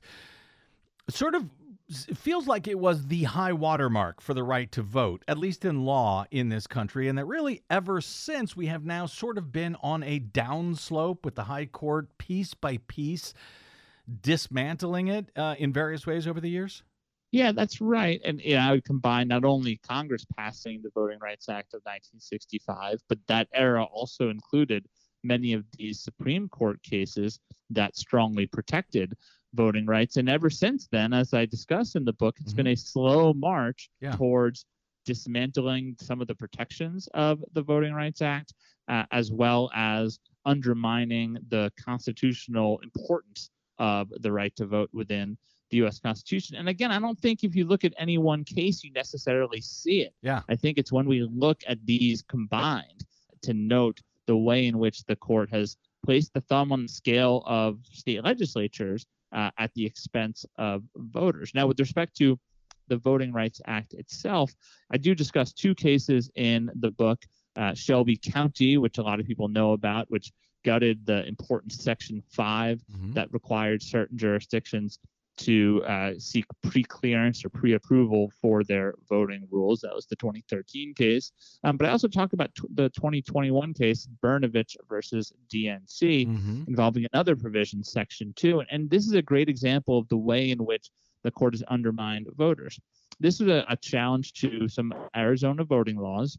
sort of it feels like it was the high watermark for the right to vote, at least in law in this country, and that really ever since we have now sort of been on a downslope with the high court piece by piece dismantling it uh, in various ways over the years? Yeah, that's right. And you know, I would combine not only Congress passing the Voting Rights Act of nineteen sixty-five, but that era also included many of these Supreme Court cases that strongly protected voting rights. And ever since then, as I discuss in the book, it's mm-hmm. been a slow march yeah. towards dismantling some of the protections of the Voting Rights Act, uh, as well as undermining the constitutional importance of the right to vote within the U S Constitution. And again, I don't think if you look at any one case, you necessarily see it. Yeah. I think it's when we look at these combined to note the way in which the court has placed the thumb on the scale of state legislatures Uh, at the expense of voters. Now, with respect to the Voting Rights Act itself, I do discuss two cases in the book, uh, Shelby County, which a lot of people know about, which gutted the important Section five mm-hmm. that required certain jurisdictions to uh, seek pre-clearance or pre-approval for their voting rules. That was the twenty thirteen case. Um, but I also talk about t- the twenty twenty-one case, Brnovich versus D N C, mm-hmm. involving another provision, Section two. And, and this is a great example of the way in which the court has undermined voters. This was a, a challenge to some Arizona voting laws.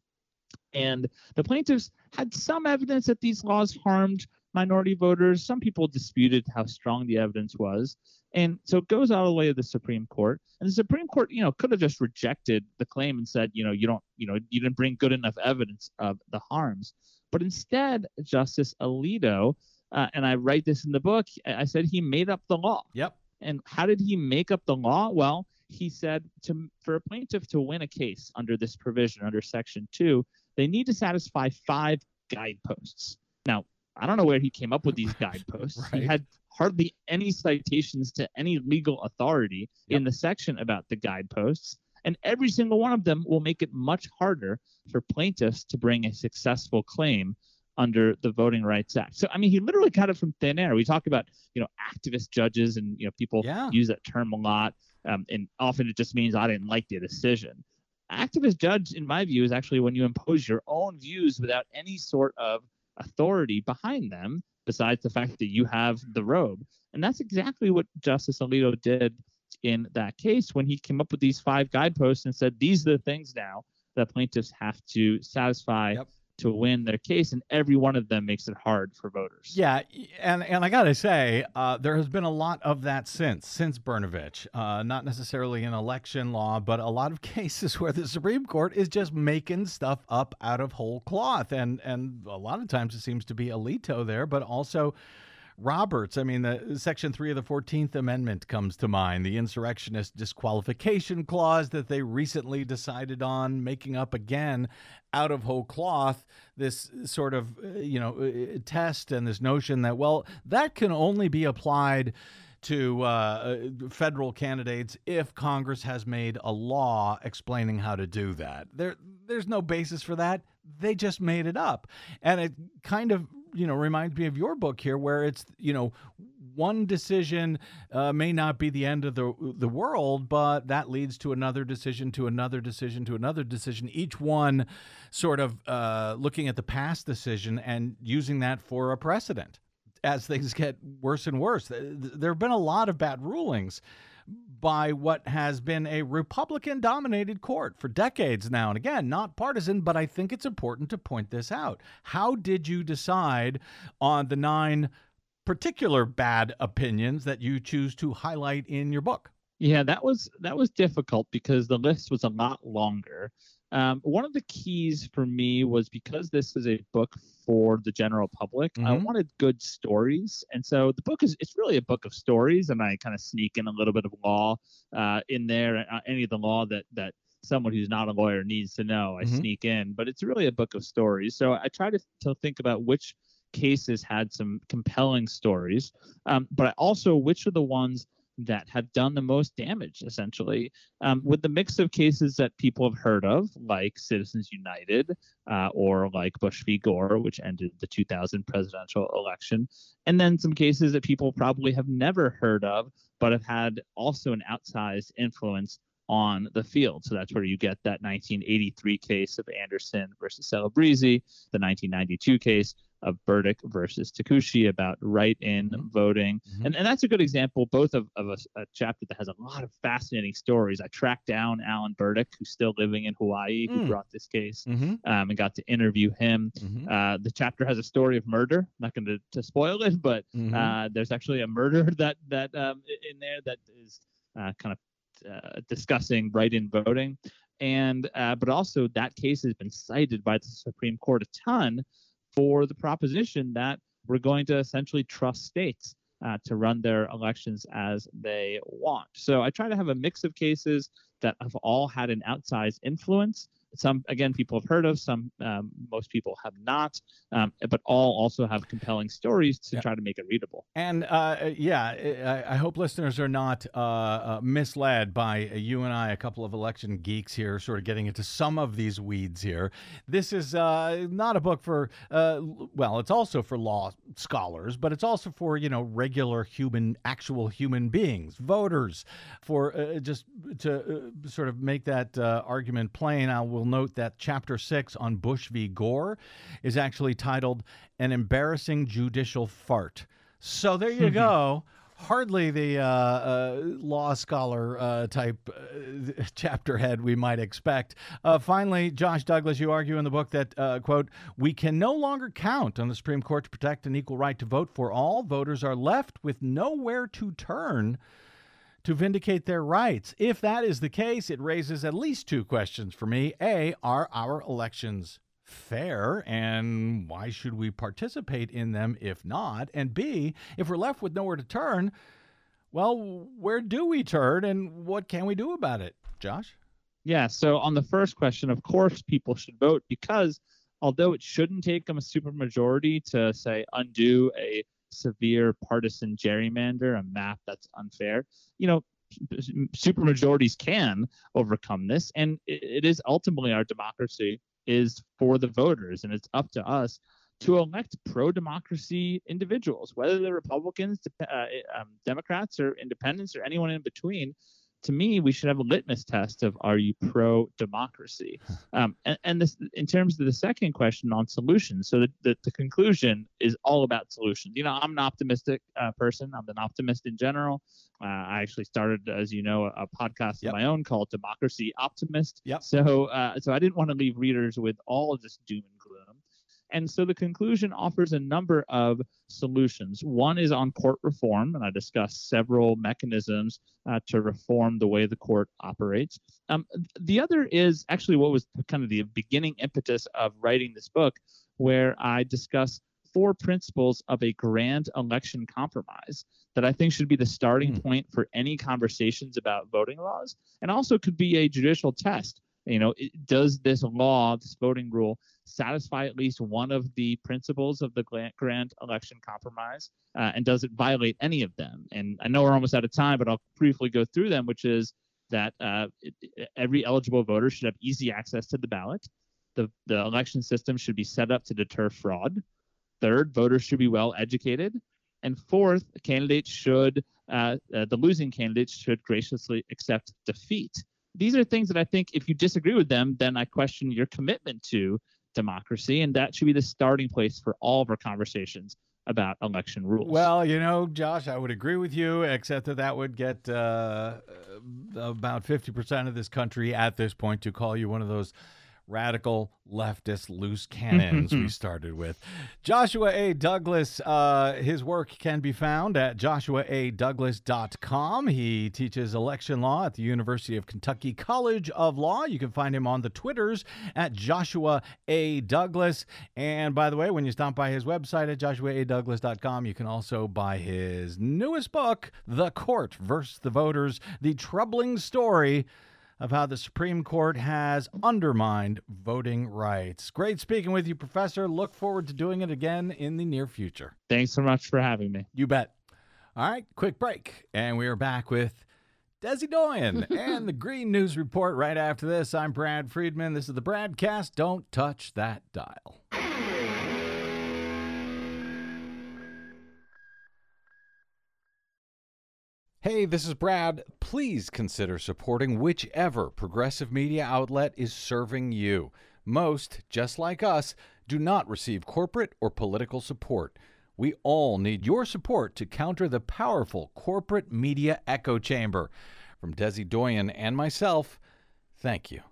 And the plaintiffs had some evidence that these laws harmed minority voters. Some people disputed how strong the evidence was. And so it goes all the way to the Supreme Court. And the Supreme Court, you know, could have just rejected the claim and said, you know, you don't, you know, you didn't bring good enough evidence of the harms. But instead, Justice Alito, uh, and I write this in the book, I said he made up the law. Yep. And how did he make up the law? Well, he said to for a plaintiff to win a case under this provision, under Section two, they need to satisfy five guideposts. Now, I don't know where he came up with these guideposts. Right. He had hardly any citations to any legal authority yep. in the section about the guideposts. And every single one of them will make it much harder for plaintiffs to bring a successful claim under the Voting Rights Act. So, I mean, he literally got it from thin air. We talk about, you know, activist judges, and, you know, people yeah. use that term a lot. Um, and often it just means I didn't like the decision. Activist judge, in my view, is actually when you impose your own views without any sort of authority behind them, besides the fact that you have the robe. And that's exactly what Justice Alito did in that case when he came up with these five guideposts and said, these are the things now that plaintiffs have to satisfy yep. to win their case. And every one of them makes it hard for voters. Yeah. And, and I got to say, uh, there has been a lot of that since, since Brnovich, uh, not necessarily in election law, but a lot of cases where the Supreme Court is just making stuff up out of whole cloth. And, and a lot of times it seems to be Alito there, but also Roberts. I mean, the Section three of the fourteenth Amendment comes to mind, the insurrectionist disqualification clause that they recently decided on, making up again out of whole cloth this sort of, you know, test and this notion that, well, that can only be applied to uh, federal candidates if Congress has made a law explaining how to do that. There, there's no basis for that. They just made it up. And it kind of, you know, reminds me of your book here, where it's, you know, one decision uh, may not be the end of the the world, but that leads to another decision, to another decision, to another decision, each one sort of uh, looking at the past decision and using that for a precedent as things get worse and worse. There have been a lot of bad rulings by what has been a Republican-dominated court for decades now. And again, not partisan, but I think it's important to point this out. How did you decide on the nine particular bad opinions that you choose to highlight in your book? Yeah, that was that was difficult because the list was a lot longer. Um, one of the keys for me was because this is a book for the general public, mm-hmm. I wanted good stories. And so the book is, it's really a book of stories, and I kind of sneak in a little bit of law uh, in there, uh, any of the law that, that someone who's not a lawyer needs to know. I Mhm. sneak in, but it's really a book of stories. So I try to, to think about which cases had some compelling stories, um, but also which are the ones that have done the most damage, essentially, um, with the mix of cases that people have heard of, like Citizens United, uh, or like Bush v. Gore, which ended the two thousand presidential election, and then some cases that people probably have never heard of, but have had also an outsized influence on the field. So that's where you get that nineteen eighty-three case of Anderson versus Celebrezzi, the nineteen ninety-two case of Burdick versus Takushi about write-in Mhm. voting. Mhm. And, and that's a good example, both of, of a, a chapter that has a lot of fascinating stories. I tracked down Alan Burdick, who's still living in Hawaii, who Mm. brought this case, Mhm. um, and got to interview him. Mhm. Uh, the chapter has a story of murder. I'm not going to to spoil it, but Mhm. uh, there's actually a murder that that um, i- in there that is uh, kind of uh, discussing write-in voting, and uh, but also that case has been cited by the Supreme Court a ton for the proposition that we're going to essentially trust states uh, to run their elections as they want. So I try to have a mix of cases that have all had an outsized influence. Some, again, people have heard of, some um, most people have not, um, but all also have compelling stories to Yeah. try to make it readable. And uh, yeah, I, I hope listeners are not uh, uh, misled by uh, you and I, a couple of election geeks here, sort of getting into some of these weeds here. This is uh, not a book for, uh, well, it's also for law scholars, but it's also for, you know, regular human, actual human beings, voters. For uh, just to uh, sort of make that uh, argument plain, I will note that chapter six on Bush v. Gore is actually titled An Embarrassing Judicial Fart. So there you go. Hardly the uh, uh, law scholar uh, type uh, chapter head we might expect. Uh, finally, Josh Douglas, you argue in the book that, uh, quote, we can no longer count on the Supreme Court to protect an equal right to vote for all. Voters are left with nowhere to turn to vindicate their rights. If that is the case, it raises at least two questions for me. A, are our elections fair, and why should we participate in them if not? And B, if we're left with nowhere to turn, well, where do we turn, and what can we do about it? Josh? Yeah, so on the first question, of course people should vote, because although it shouldn't take them a supermajority to, say, undo a severe partisan gerrymander, a map that's unfair, you know, supermajorities can overcome this, and it, it is ultimately, our democracy is for the voters, and it's up to us to elect pro-democracy individuals, whether they're Republicans, uh, um, Democrats, or independents, or anyone in between. To me, we should have a litmus test of, are you pro-democracy? Um, and and this, in terms of the second question on solutions, so the, the, the conclusion is all about solutions. You know, I'm an optimistic uh, person. I'm an optimist in general. Uh, I actually started, as you know, a, a podcast Yep. of my own called Democracy Optimist. Yep. So, uh, so I didn't want to leave readers with all of this doom and gloom. And so the conclusion offers a number of solutions. One is on court reform, and I discuss several mechanisms uh, to reform the way the court operates. Um, the other is actually what was kind of the beginning impetus of writing this book, where I discuss four principles of a grand election compromise that I think should be the starting Mm. point for any conversations about voting laws, and also could be a judicial test. You know, it, does this law, this voting rule, satisfy at least one of the principles of the grand, grand election compromise? Uh, and does it violate any of them? And I know we're almost out of time, but I'll briefly go through them, which is that uh, it, every eligible voter should have easy access to the ballot. The, the election system should be set up to deter fraud. Third, voters should be well educated. And fourth, candidates should, uh, uh, the losing candidates should graciously accept defeat. These are things that I think if you disagree with them, then I question your commitment to democracy. And that should be the starting place for all of our conversations about election rules. Well, you know, Josh, I would agree with you, except that that would get uh, about fifty percent of this country at this point to call you one of those radical leftist loose cannons we started with. Joshua A. Douglas, uh, his work can be found at joshua a douglas dot com. He teaches election law at the University of Kentucky College of Law. You can find him on the Twitters at Joshua A. Douglas. And by the way, when you stop by his website at joshua a douglas dot com, you can also buy his newest book, The Court versus the Voters, the troubling story of how the Supreme Court has undermined voting rights. Great speaking with you, Professor. Look forward to doing it again in the near future. Thanks so much for having me. You bet. All right, quick break, and we are back with Desi Doyen and the Green News Report right after this. I'm Brad Friedman. This is the Bradcast. Don't touch that dial. Hey, this is Brad. Please consider supporting whichever progressive media outlet is serving you. Most, just like us, do not receive corporate or political support. We all need your support to counter the powerful corporate media echo chamber. From Desi Doyen and myself, thank you.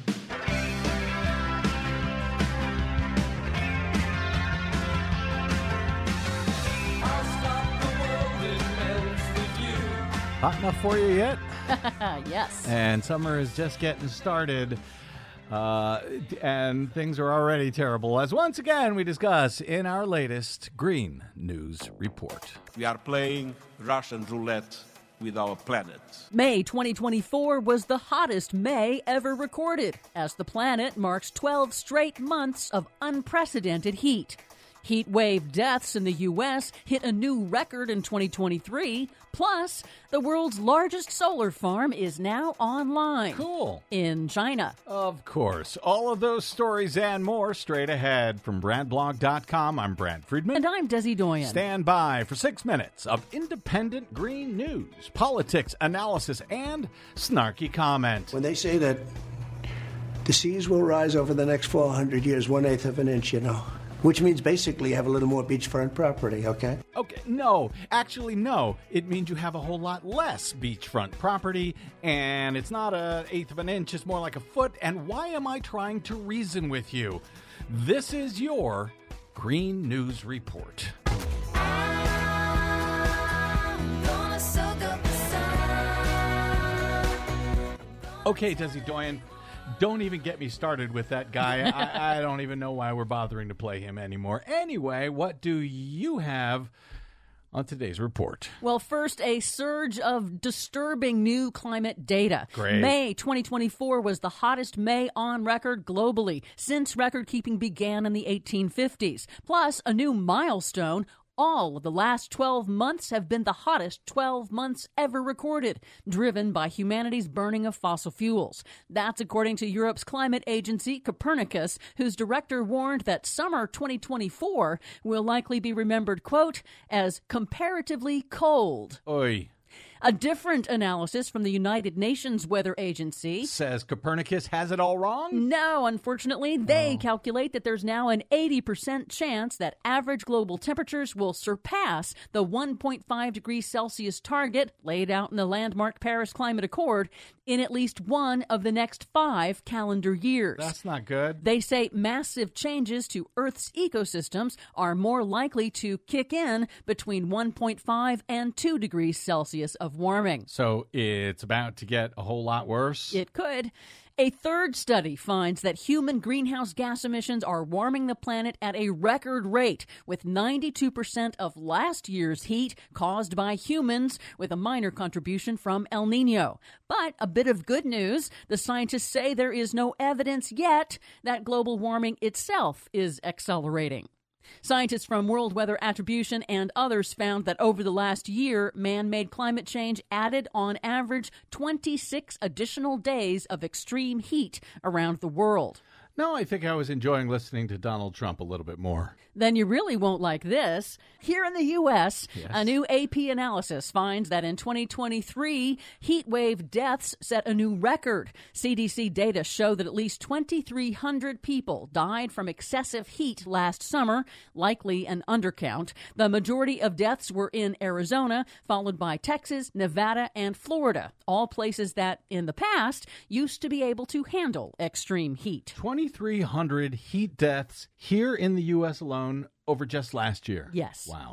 Hot enough for you yet? Yes. And summer is just getting started. Uh, and things are already terrible, as once again we discuss in our latest Green News Report. We are playing Russian roulette with our planet. May twenty twenty-four was the hottest May ever recorded, as the planet marks twelve straight months of unprecedented heat. Heat wave deaths in the U S hit a new record in twenty twenty-three. Plus, the world's largest solar farm is now online. Cool. In China. Of course. All of those stories and more straight ahead from brad blog dot com. I'm Brad Friedman. And I'm Desi Doyen. Stand by for six minutes of independent green news, politics, analysis, and snarky comment. When they say that the seas will rise over the next four hundred years, one eighth of an inch, you know. Which means basically you have a little more beachfront property, okay? Okay, no. Actually, no. It means you have a whole lot less beachfront property, and it's not an eighth of an inch, it's more like a foot. And why am I trying to reason with you? This is your Green News Report. Okay, Desi Doyen. Don't even get me started with that guy. I, I don't even know why we're bothering to play him anymore. Anyway, what do you have on today's report? Well, first, a surge of disturbing new climate data. Great. May twenty twenty-four was the hottest May on record globally since record-keeping began in the eighteen fifties. Plus, a new milestone. All of the last twelve months have been the hottest twelve months ever recorded, driven by humanity's burning of fossil fuels. That's according to Europe's climate agency, Copernicus, whose director warned that summer twenty twenty-four will likely be remembered, quote, as comparatively cold. Oy. A different analysis from the United Nations Weather Agency says Copernicus has it all wrong? No, unfortunately, they oh. calculate that there's now an eighty percent chance that average global temperatures will surpass the one point five degrees Celsius target laid out in the landmark Paris Climate Accord in at least one of the next five calendar years. That's not good. They say massive changes to Earth's ecosystems are more likely to kick in between one point five and two degrees Celsius of warming. So it's about to get a whole lot worse? It could. A third study finds that human greenhouse gas emissions are warming the planet at a record rate, with ninety-two percent of last year's heat caused by humans, with a minor contribution from El Nino. But a bit of good news, the scientists say there is no evidence yet that global warming itself is accelerating. Scientists from World Weather Attribution and others found that over the last year, man-made climate change added on average twenty-six additional days of extreme heat around the world. No, I think I was enjoying listening to Donald Trump a little bit more. Then you really won't like this. Here in the U S, yes. a new A P analysis finds that in twenty twenty-three, heat wave deaths set a new record. C D C data show that at least twenty-three hundred people died from excessive heat last summer, likely an undercount. The majority of deaths were in Arizona, followed by Texas, Nevada, and Florida, all places that, in the past, used to be able to handle extreme heat. twenty-three hundred heat deaths here in the U S alone over just last year. Yes. Wow.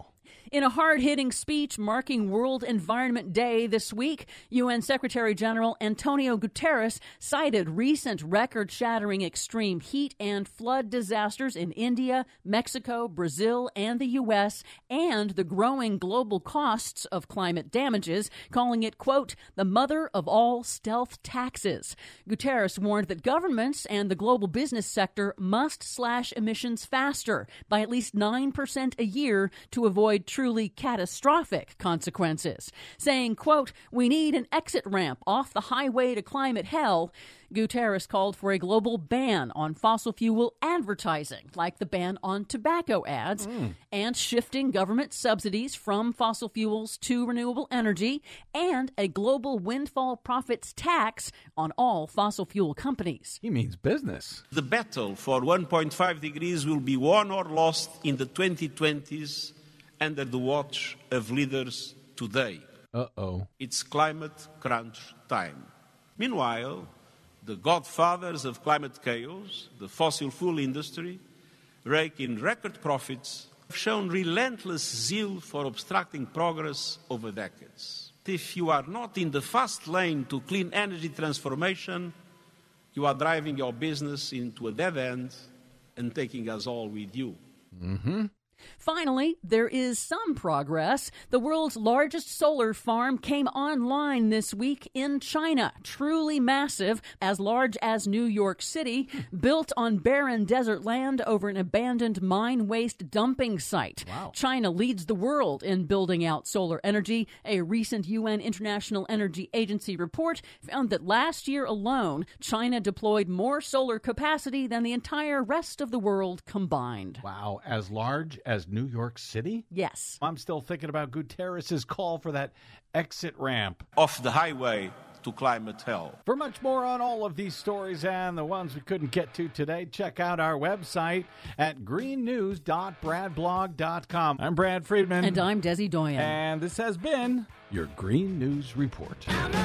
In a hard-hitting speech marking World Environment Day this week, U N Secretary General Antonio Guterres cited recent record-shattering extreme heat and flood disasters in India, Mexico, Brazil, and the U S, and the growing global costs of climate damages, calling it, quote, the mother of all stealth taxes. Guterres warned that governments and the global business sector must slash emissions faster by at least nine percent a year to avoid truly catastrophic consequences, saying, quote, we need an exit ramp off the highway to climate hell. Guterres called for a global ban on fossil fuel advertising, like the ban on tobacco ads, mm. and shifting government subsidies from fossil fuels to renewable energy, and a global windfall profits tax on all fossil fuel companies. He means business. The battle for one point five degrees will be won or lost in the twenty twenties under the watch of leaders today. Uh-oh. It's climate crunch time. Meanwhile, the godfathers of climate chaos, the fossil fuel industry, rake in record profits, have shown relentless zeal for obstructing progress over decades. If you are not in the fast lane to clean energy transformation, you are driving your business into a dead end and taking us all with you. Mm-hmm. Finally, there is some progress. The world's largest solar farm came online this week in China. Truly massive, as large as New York City, built on barren desert land over an abandoned mine waste dumping site. Wow. China leads the world in building out solar energy. A recent U N International Energy Agency report found that last year alone, China deployed more solar capacity than the entire rest of the world combined. Wow, as large as New York City? Yes. I'm still thinking about Guterres' call for that exit ramp off the highway to climate hell. For much more on all of these stories and the ones we couldn't get to today, check out our website at green news dot brad blog dot com. I'm Brad Friedman. And I'm Desi Doyen. And this has been your Green News Report.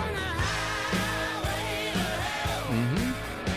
Mm-hmm.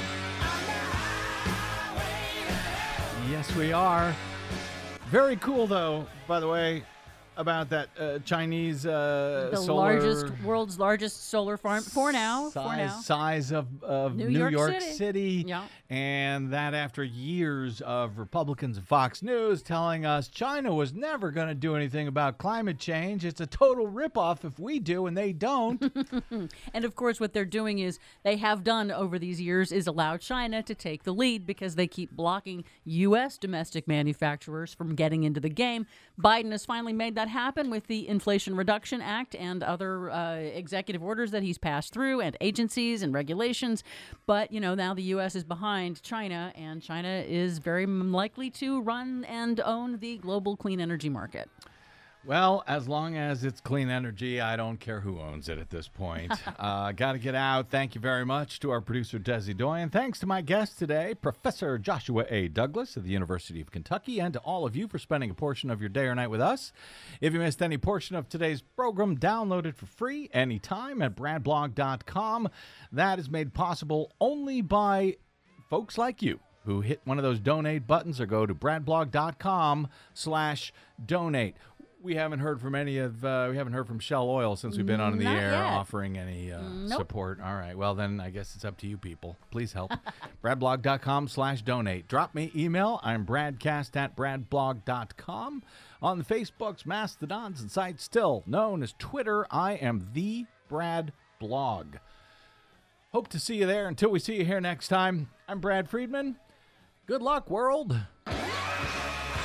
Yes, we are. Very cool, though, by the way, about that uh, Chinese uh, the solar... largest, world's largest solar farm, for now, size, for now. Size of, of New, New York, York, City. City. Yeah. And that after years of Republicans and Fox News telling us China was never going to do anything about climate change. It's a total ripoff if we do and they don't. And, of course, what they're doing is they have done over these years is allow China to take the lead because they keep blocking U S domestic manufacturers from getting into the game. Biden has finally made that happen with the Inflation Reduction Act and other uh, executive orders that he's passed through and agencies and regulations. But, you know, now the U S is behind China, and China is very likely to run and own the global clean energy market. Well, as long as it's clean energy, I don't care who owns it at this point. uh, Got to get out. Thank you very much to our producer, Desi Doyen. Thanks to my guest today, Professor Joshua A. Douglas of the University of Kentucky, and to all of you for spending a portion of your day or night with us. If you missed any portion of today's program, download it for free anytime at brad blog dot com. That is made possible only by folks like you who hit one of those donate buttons or go to brad blog dot com slash donate. We haven't heard from any of, uh, we haven't heard from Shell Oil since we've been on the Not air yet. offering any uh, Nope. support. All right. Well, then I guess it's up to you people. Please help. brad blog dot com slash donate. Drop me email. I'm bradcast at brad blog dot com. On the Facebooks, Mastodons, and sites still known as Twitter, I am the Brad Blog. Hope to see you there. Until we see you here next time, I'm Brad Friedman. Good luck, world.